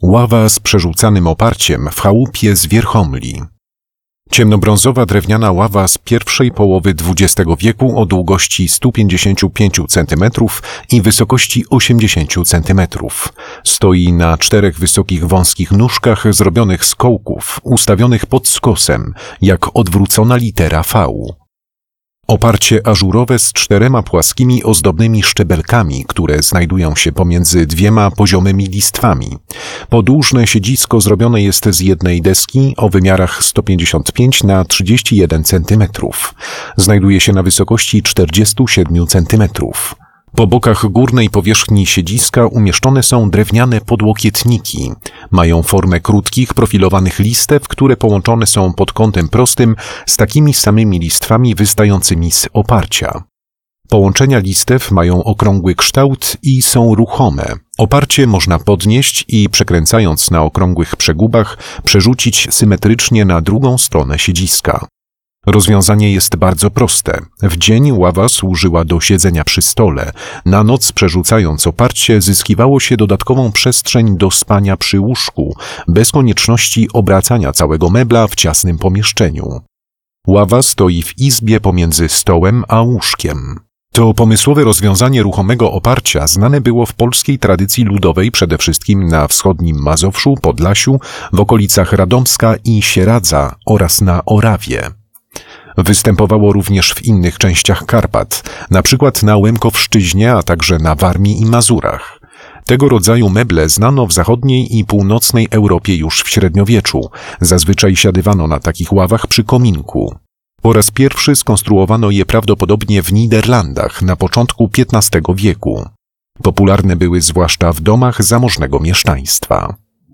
Ława z przerzucanym oparciem w chałupie z Wierchomli. Ciemnobrązowa drewniana ława z pierwszej połowy XX wieku o długości 155 cm i wysokości 80 cm. Stoi na 4 wysokich wąskich nóżkach zrobionych z kołków, ustawionych pod skosem, jak odwrócona litera V. Oparcie ażurowe z 4 płaskimi ozdobnymi szczebelkami, które znajdują się pomiędzy 2 poziomymi listwami. Podłużne siedzisko zrobione jest z jednej deski o wymiarach 155 na 31 cm. Znajduje się na wysokości 47 cm. Po bokach górnej powierzchni siedziska umieszczone są drewniane podłokietniki. Mają formę krótkich, profilowanych listew, które połączone są pod kątem prostym z takimi samymi listwami wystającymi z oparcia. Połączenia listew mają okrągły kształt i są ruchome. Oparcie można podnieść i przekręcając na okrągłych przegubach przerzucić symetrycznie na drugą stronę siedziska. Rozwiązanie jest bardzo proste. W dzień ława służyła do siedzenia przy stole. Na noc, przerzucając oparcie, zyskiwało się dodatkową przestrzeń do spania przy łóżku, bez konieczności obracania całego mebla w ciasnym pomieszczeniu. Ława stoi w izbie pomiędzy stołem a łóżkiem. To pomysłowe rozwiązanie ruchomego oparcia znane było w polskiej tradycji ludowej przede wszystkim na wschodnim Mazowszu, Podlasiu, w okolicach Radomska i Sieradza oraz na Orawie. Występowało również w innych częściach Karpat, na przykład na Łemkowszczyźnie, a także na Warmii i Mazurach. Tego rodzaju meble znano w zachodniej i północnej Europie już w średniowieczu. Zazwyczaj siadywano na takich ławach przy kominku. Po raz pierwszy skonstruowano je prawdopodobnie w Niderlandach na początku XV wieku. Popularne były zwłaszcza w domach zamożnego mieszczaństwa.